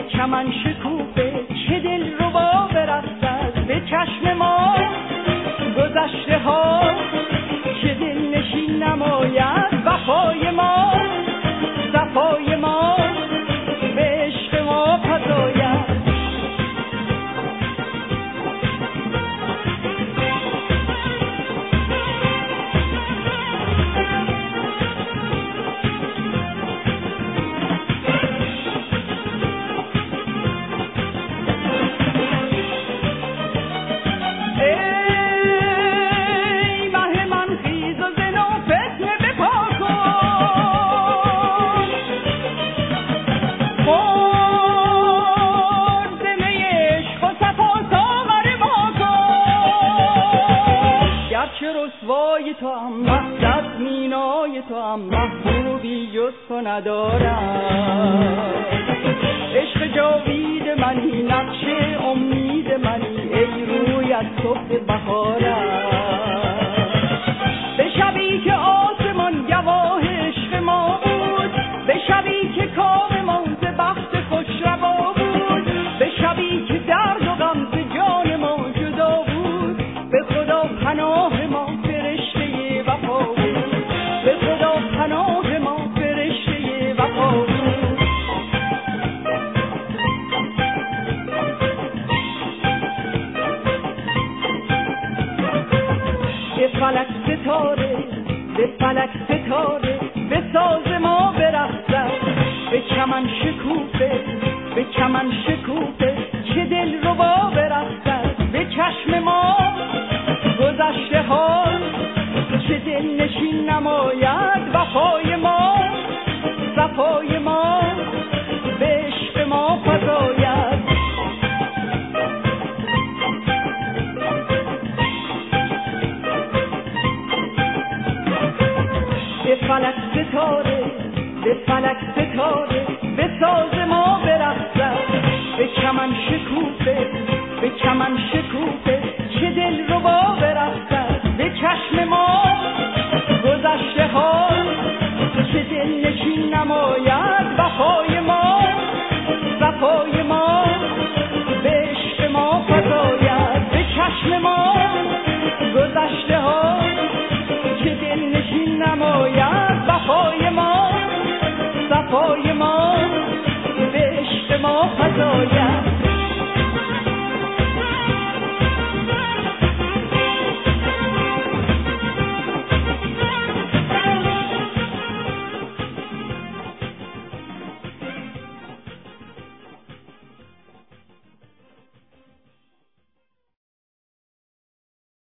چمن شکوفه چه دل ربا برقصد به چشم ما گذشته ها، چه دل نشین نماید وفای ما، صفای ما به عشق ما فزاید. رسوای تو هم مقصد مینای تو هم محبوبی جز تو ندارم. عشق جاوید منی نقش امید منی ای روی از صبح بهارم. به شبی که آسمان گواه عشق ما بود، به شبی که کام ما ز بخت خوش روا بود، به شبی که درد و غم ز جان ما جدا بود، به خدا پناه ما فرشته وفا بود، به خدا پناه ما فرشته وفا بود. به فلک ستاره، به فلک ستاره به ساز ما برقصد، به چمن شکوفه، به چمن شکوفه چه دل ربا برقصد به چشم ما گذشته ها، چه دل نشین نماید وفای ما، صفای ما به عشق ما فزاید. به فلک ستاره، به فلک ستاره به ساز ما برقصد، به چمن شکوفه، به چمن شکوفه چه دل ربا برقصد به چشم ما گذشته ها، چه دل نشین نماید